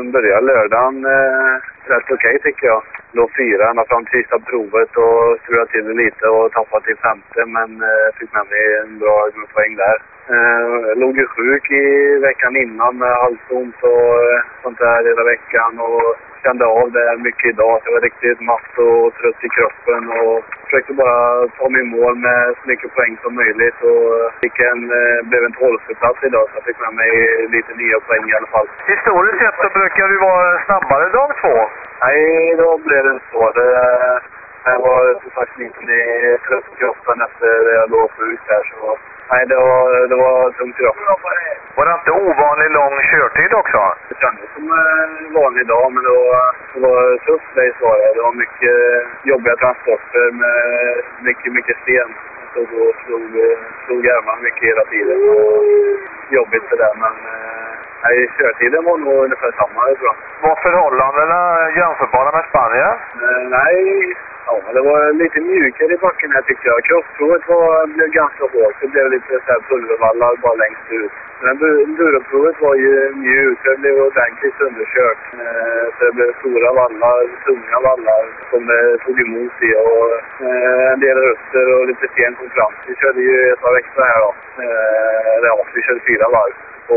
började lördagen rätt okej tycker jag. Låg 4 ända fram till sista provet och strulade till det lite och tappade till 5:e, men fick med mig en bra poäng där. Låg ju sjuk i veckan innan med halsont och sånt där hela veckan och kände av det mycket idag. Så jag var riktigt matt och trött i kroppen och försökte bara ta mig i mål med så mycket poäng som möjligt och blev en 12:e plats idag så jag fick med mig lite nya poäng i alla fall. Historiskt sett så brukar du vara snabbare dag 2? Nej, då blev det så. Jag var som sagt lite trött i kroppen efter jag låg sjuk där så... Nej, det var tungt idag. Var det inte ovanlig lång körtid också? Det kändes som en vanlig dag, men det var tufft det var det. Det var mycket jobbiga transporter med mycket sten. Så då slog armarna mycket hela tiden. Och jobbigt det där, men körtiden var nog ungefär samma, tror jag. Var förhållandena jämförbara med Spanien? Nej... Ja, det var lite mjukare i backen här tyckte jag. Krossprovet blev ganska hårt. Det blev lite så här pulvervallar bara längst ut. Men duroprovet var ju mjukt. Det blev ordentligt undersökt. Så det blev stora vallar, tunga vallar som det tog emot i. Och en del röster och lite sten kom fram. Vi körde ju ett par extra här då. Vi körde 4 varv.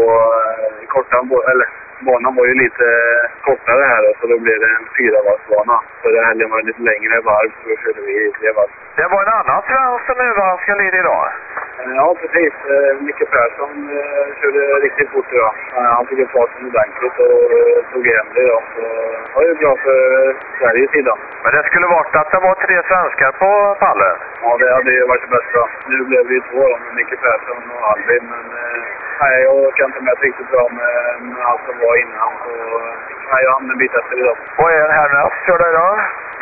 Och banan var ju lite kortare här så då blev det en 4-varvsbana. Så det här var lite längre varv så då körde vi 3 varv. Det var en annan svensk som överraskade lite idag. Ja, precis. Micke Persson körde riktigt fort idag. Han fick en farten ordentligt och tog hem det idag. Så det var ju bra för Sveriges sida. Men det skulle varit att det var 3 svenskar på pallen? Ja, det hade ju varit det bästa. Nu blev vi 2 då, med Micke Persson och Albin. Men jag kan inte med riktigt bra med allt som var innan. Så jag hamnade en bit efter idag. Vad är det härnäst? Kör du idag?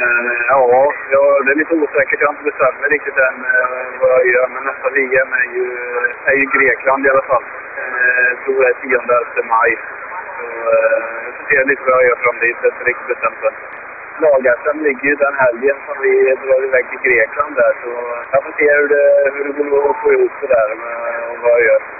Ja, det är lite osäkert. Jag har inte bestämt mig riktigt än vad jag gör. Men nästa liga är ju Grekland i alla fall. Jag tror det är 10-11 maj. Så jag får se lite vad jag gör fram dit. Det är inte riktigt bestämt än. Lagarsen ligger ju den helgen som vi drar iväg till Grekland där. Så jag får se hur det går att få ihop det där med vad jag gör.